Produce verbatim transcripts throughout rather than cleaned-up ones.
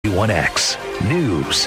one X News.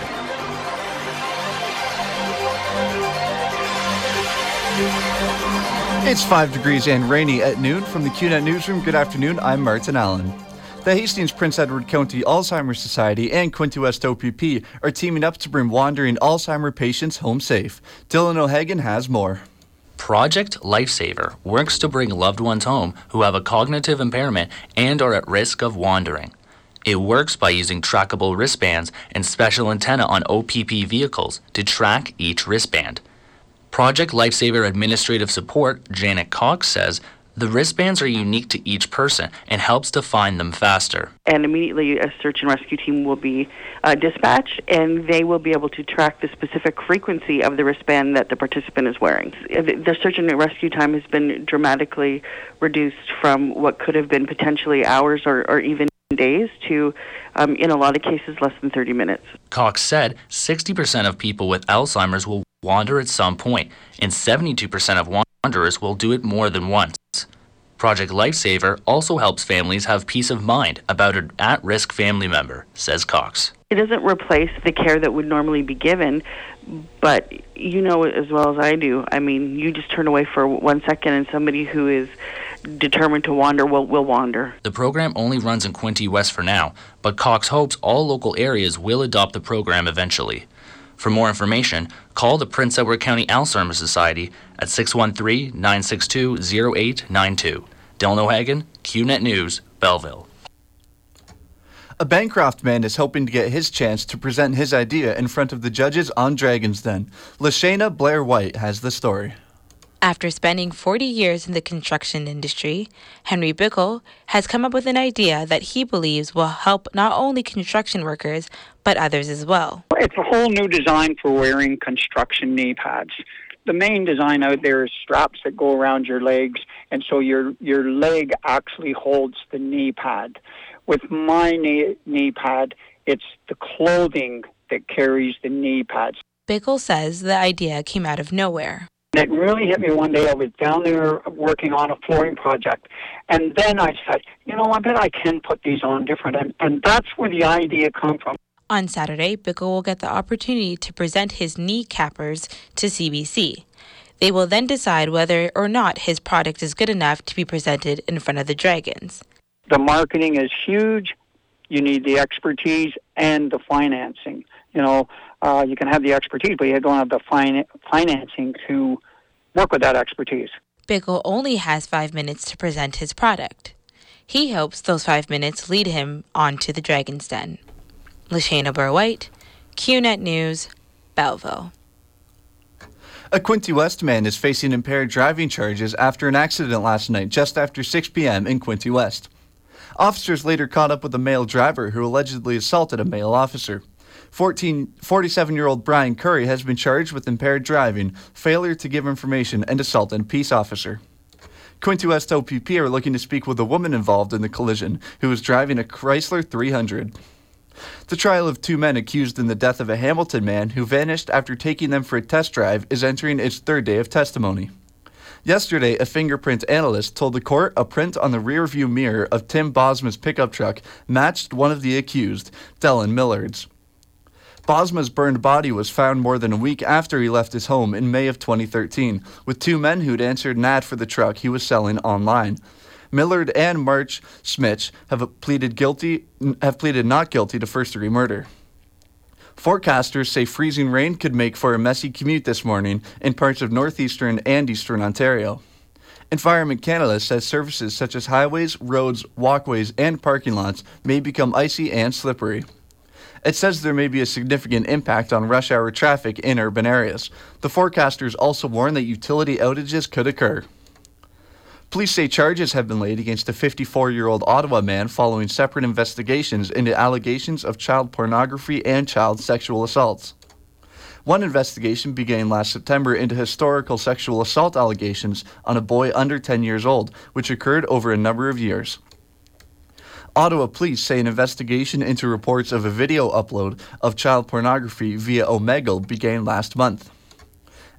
It's five degrees and rainy at noon. From the Q net Newsroom, good afternoon, I'm Martin Allen. The Hastings Prince Edward County Alzheimer's Society and Quinte West O P P are teaming up to bring wandering Alzheimer patients home safe. Dylan O'Hagan has more. Project Lifesaver works to bring loved ones home who have a cognitive impairment and are at risk of wandering. It works by using trackable wristbands and special antenna on O P P vehicles to track each wristband. Project Lifesaver Administrative Support, Janet Cox, says the wristbands are unique to each person and helps to find them faster. And immediately a search and rescue team will be uh, dispatched, and they will be able to track the specific frequency of the wristband that the participant is wearing. The search and rescue time has been dramatically reduced from what could have been potentially hours or, or even days to, um, in a lot of cases, less than thirty minutes. Cox said sixty percent of people with Alzheimer's will wander at some point, and seventy-two percent of wanderers will do it more than once. Project Lifesaver also helps families have peace of mind about an at-risk family member, says Cox. It doesn't replace the care that would normally be given, but you know as well as I do. I mean, you just turn away for one second and somebody who is determined to wander will, will wander. The program only runs in Quinte West for now, but Cox hopes all local areas will adopt the program eventually. For more information, call the Prince Edward County Alzheimer's Society at six one three, nine six two, zero eight nine two. Dylan O'Hagan, Q net News, Belleville. A Bancroft man is hoping to get his chance to present his idea in front of the judges on Dragon's Den. Lashana Blair White has the story. After spending forty years in the construction industry, Henry Bickle has come up with an idea that he believes will help not only construction workers, but others as well. It's a whole new design for wearing construction knee pads. The main design out there is straps that go around your legs, and so your your leg actually holds the knee pad. With my knee, knee pad, it's the clothing that carries the knee pads. Bickle says the idea came out of nowhere. It really hit me one day. I was down there working on a flooring project, and then I said, you know, I bet I can put these on different, and, and that's where the idea come from. On Saturday, Bickle will get the opportunity to present his knee cappers to C B C. They will then decide whether or not his product is good enough to be presented in front of the Dragons. The marketing is huge. You need the expertise and the financing. You know, uh, you can have the expertise, but you don't have the fin- financing to work with that expertise. Bickle only has five minutes to present his product. He hopes those five minutes lead him on to the Dragon's Den. Lashana Blair White, Q net News, Belleville. A Quinte West man is facing impaired driving charges after an accident last night just after six p.m. in Quinte West. Officers later caught up with a male driver who allegedly assaulted a male officer. forty-seven-year-old Brian Curry has been charged with impaired driving, failure to give information, and assault on a peace officer. Quinte West O P P are looking to speak with a woman involved in the collision who was driving a Chrysler three hundred. The trial of two men accused in the death of a Hamilton man who vanished after taking them for a test drive is entering its third day of testimony. Yesterday, a fingerprint analyst told the court a print on the rearview mirror of Tim Bosma's pickup truck matched one of the accused, Dylan Millard's. Bosma's burned body was found more than a week after he left his home in May of twenty thirteen, with two men who'd answered an ad for the truck he was selling online. Millard and March Smith have pleaded guilty, have pleaded not guilty to first-degree murder. Forecasters say freezing rain could make for a messy commute this morning in parts of northeastern and eastern Ontario. Environment Canada says surfaces such as highways, roads, walkways, and parking lots may become icy and slippery. It says there may be a significant impact on rush hour traffic in urban areas. The forecasters also warn that utility outages could occur. Police say charges have been laid against a fifty-four-year-old Ottawa man following separate investigations into allegations of child pornography and child sexual assaults. One investigation began last September into historical sexual assault allegations on a boy under ten years old, which occurred over a number of years. Ottawa police say an investigation into reports of a video upload of child pornography via Omegle began last month.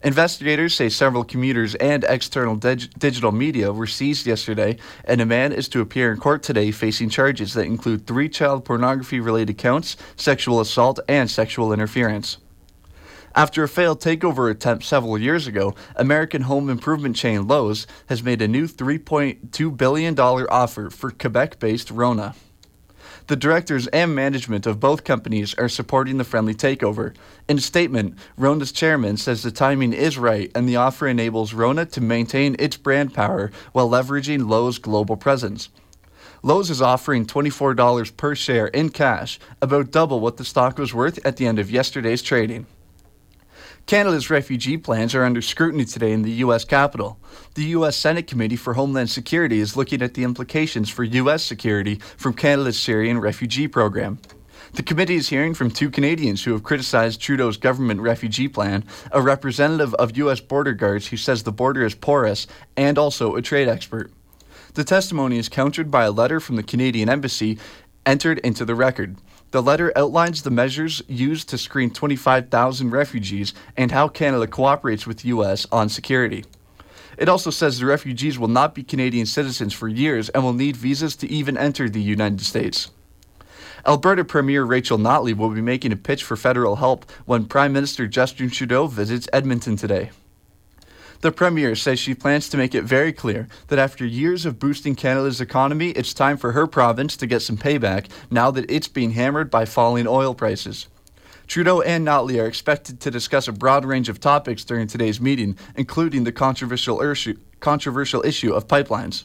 Investigators say several commuters and external dig- digital media were seized yesterday, and a man is to appear in court today facing charges that include three child pornography-related counts, sexual assault, and sexual interference. After a failed takeover attempt several years ago, American home improvement chain Lowe's has made a new three point two billion dollars offer for Quebec-based Rona. The directors and management of both companies are supporting the friendly takeover. In a statement, Rona's chairman says the timing is right and the offer enables Rona to maintain its brand power while leveraging Lowe's global presence. Lowe's is offering twenty-four dollars per share in cash, about double what the stock was worth at the end of yesterday's trading. Canada's refugee plans are under scrutiny today in the U S Capitol. The U S Senate Committee for Homeland Security is looking at the implications for U S security from Canada's Syrian refugee program. The committee is hearing from two Canadians who have criticized Trudeau's government refugee plan, a representative of U S border guards who says the border is porous, and also a trade expert. The testimony is countered by a letter from the Canadian Embassy entered into the record. The letter outlines the measures used to screen twenty-five thousand refugees and how Canada cooperates with the U S on security. It also says the refugees will not be Canadian citizens for years and will need visas to even enter the United States. Alberta Premier Rachel Notley will be making a pitch for federal help when Prime Minister Justin Trudeau visits Edmonton today. The Premier says she plans to make it very clear that after years of boosting Canada's economy, it's time for her province to get some payback now that it's being hammered by falling oil prices. Trudeau and Notley are expected to discuss a broad range of topics during today's meeting, including the controversial issue, controversial issue of pipelines.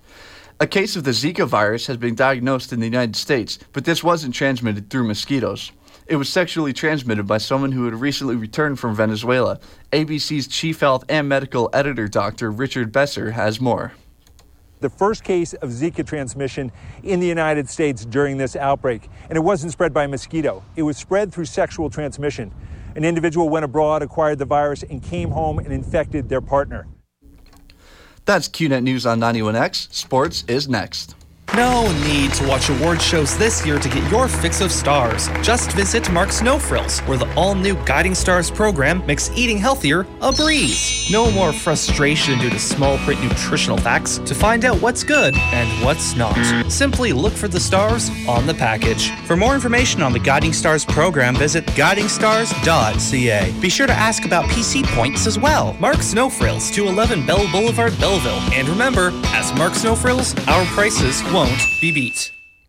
A case of the Zika virus has been diagnosed in the United States, but this wasn't transmitted through mosquitoes. It was sexually transmitted by someone who had recently returned from Venezuela. A B C's chief health and medical editor, Doctor Richard Besser, has more. The first case of Zika transmission in the United States during this outbreak. And it wasn't spread by mosquito. It was spread through sexual transmission. An individual went abroad, acquired the virus, and came home and infected their partner. That's Q Net News on ninety-one X. Sports is next. No need to watch award shows this year to get your fix of stars. Just visit Mark's No Frills, where the all-new Guiding Stars program makes eating healthier a breeze. No more frustration due to small print nutritional facts to find out what's good and what's not. Simply look for the stars on the package. For more information on the Guiding Stars program, visit guiding stars dot c a. Be sure to ask about P C points as well. Mark's No Frills, two eleven Bell Boulevard, Belleville. And remember, as Mark's No Frills, our prices won't be beat.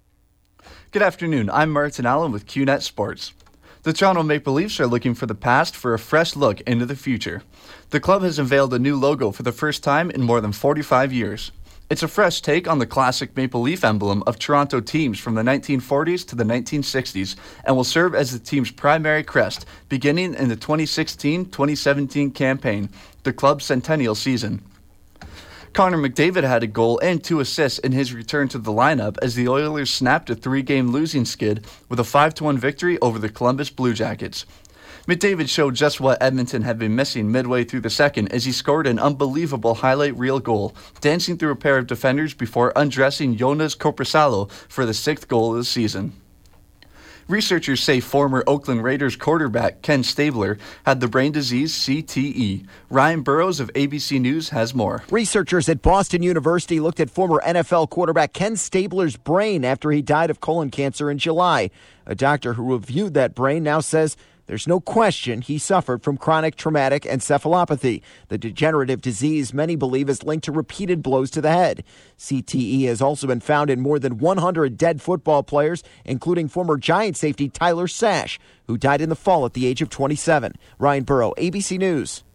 Good afternoon. I'm Martin Allen with Q Net Sports. The Toronto Maple Leafs are looking for the past for a fresh look into the future. The club has unveiled a new logo for the first time in more than forty-five years. It's a fresh take on the classic Maple Leaf emblem of Toronto teams from the nineteen forties to the nineteen sixties and will serve as the team's primary crest beginning in the twenty sixteen twenty seventeen campaign, the club's centennial season. Connor McDavid had a goal and two assists in his return to the lineup as the Oilers snapped a three-game losing skid with a five to one victory over the Columbus Blue Jackets. McDavid showed just what Edmonton had been missing midway through the second as he scored an unbelievable highlight reel goal, dancing through a pair of defenders before undressing Jonas Korpisalo for the sixth goal of the season. Researchers say former Oakland Raiders quarterback Ken Stabler had the brain disease C T E. Ryan Burrows of A B C News has more. Researchers at Boston University looked at former N F L quarterback Ken Stabler's brain after he died of colon cancer in July. A doctor who reviewed that brain now says there's no question he suffered from chronic traumatic encephalopathy, the degenerative disease many believe is linked to repeated blows to the head. C T E has also been found in more than one hundred dead football players, including former Giant safety Tyler Sash, who died in the fall at the age of twenty-seven. Ryan Burrow, A B C News.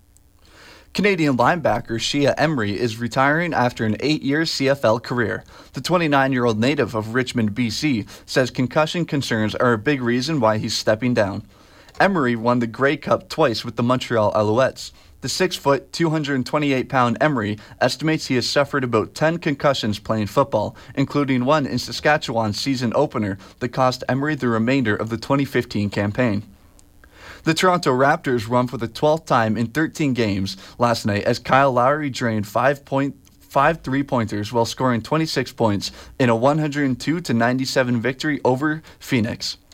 Canadian linebacker Shia Emery is retiring after an eight-year C F L career. The twenty-nine-year-old native of Richmond, B C, says concussion concerns are a big reason why he's stepping down. Emery won the Grey Cup twice with the Montreal Alouettes. The six-foot, two hundred twenty-eight pound Emery estimates he has suffered about ten concussions playing football, including one in Saskatchewan's season opener that cost Emery the remainder of the twenty fifteen campaign. The Toronto Raptors won for the twelfth time in thirteen games last night as Kyle Lowry drained five point five three-pointers while scoring twenty-six points in a one hundred two to ninety-seven victory over Phoenix.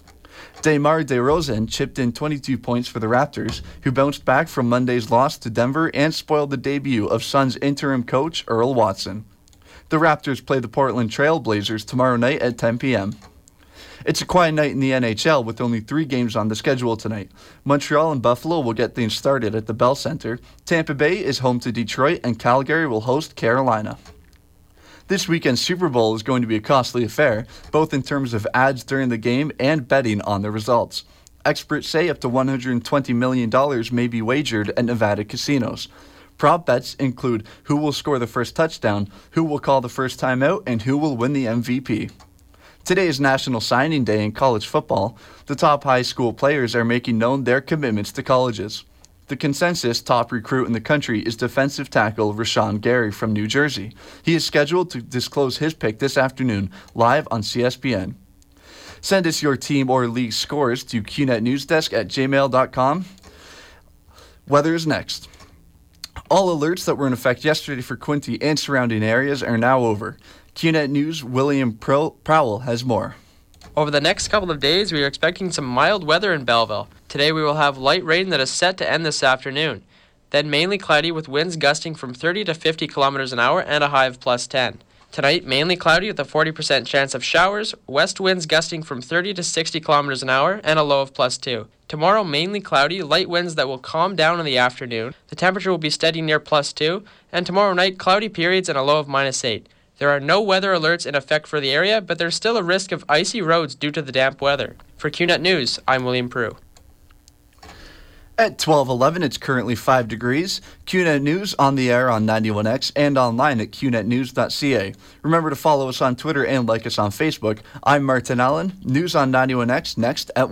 DeMar DeRozan chipped in twenty-two points for the Raptors, who bounced back from Monday's loss to Denver and spoiled the debut of Suns interim coach Earl Watson. The Raptors play the Portland Trail Blazers tomorrow night at ten p.m. It's a quiet night in the N H L with only three games on the schedule tonight. Montreal and Buffalo will get things started at the Bell Center. Tampa Bay is home to Detroit, and Calgary will host Carolina. This weekend's Super Bowl is going to be a costly affair, both in terms of ads during the game and betting on the results. Experts say up to one hundred twenty million dollars may be wagered at Nevada casinos. Prop bets include who will score the first touchdown, who will call the first timeout, and who will win the M V P. Today is National Signing Day in college football. The top high school players are making known their commitments to colleges. The consensus top recruit in the country is defensive tackle Rashawn Gary from New Jersey. He is scheduled to disclose his pick this afternoon, live on C S B N. Send us your team or league scores to q net newsdesk at gmail dot com. Weather is next. All alerts that were in effect yesterday for Quinte and surrounding areas are now over. Q net News' William Pro- Prowell has more. Over the next couple of days, we are expecting some mild weather in Belleville. Today we will have light rain that is set to end this afternoon. Then mainly cloudy with winds gusting from thirty to fifty kilometers an hour and a high of plus ten. Tonight, mainly cloudy with a forty percent chance of showers, west winds gusting from thirty to sixty kilometers an hour and a low of plus two. Tomorrow, mainly cloudy, light winds that will calm down in the afternoon. The temperature will be steady near plus two, and tomorrow night, cloudy periods and a low of minus eight. There are no weather alerts in effect for the area, but there's still a risk of icy roads due to the damp weather. For Q net News, I'm William Prue. At twelve eleven, it's currently five degrees. Q net News on the air on ninety-one X and online at q net news dot c a. Remember to follow us on Twitter and like us on Facebook. I'm Martin Allen. News on ninety-one X next at one.